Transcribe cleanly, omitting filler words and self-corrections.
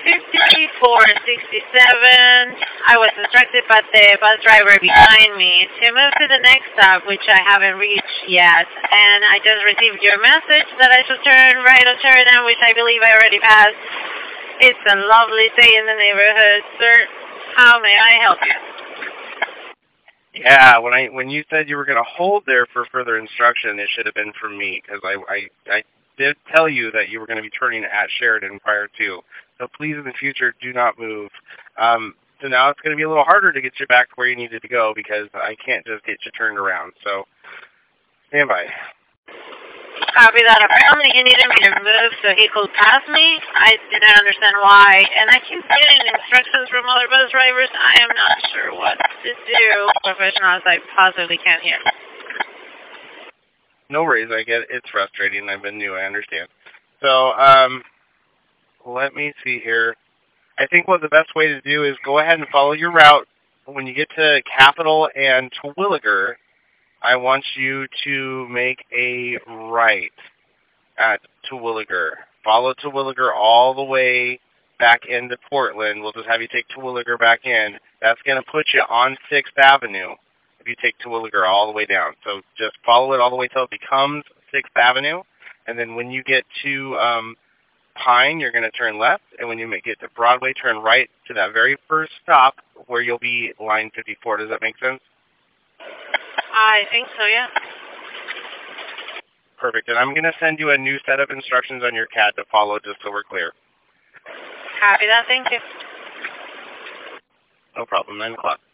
I was instructed by the bus driver behind me to move to the next stop, which I haven't reached yet. And I just received your message that I should turn right on Sheridan, which I believe I already passed. It's a lovely day in the neighborhood, sir. How may I help you? Yeah, when you said you were going to hold there for further instruction, it should have been from me, because I did tell you that you were going to be turning at Sheridan prior to. So please, in the future, do not move. So now it's going to be a little harder to get you back to where you needed to go, because I can't just get you turned around. So stand by. Copy that. Apparently he needed me to move so he could pass me. I didn't understand why. And I keep getting instructions from other bus drivers. I am not sure what to do. Professional as I possibly can here. No worries. I get it. It's frustrating. I've been new. I understand. So let me see here. I think what the best way to do is go ahead and follow your route. When you get to Capitol and Terwilliger, I want you to make a right at Terwilliger. Follow Terwilliger all the way back into Portland. We'll just have you take Terwilliger back in. That's going to put you on 6th Avenue if you take Terwilliger all the way down. So just follow it all the way till it becomes 6th Avenue. And then when you get to Pine, you're going to turn left. And when you get to Broadway, turn right to that very first stop where you'll be line 54. Does that make sense? I think so, yeah. Perfect. And I'm going to send you a new set of instructions on your CAD to follow just so we're clear. Copy that. Thank you. No problem. 9 o'clock.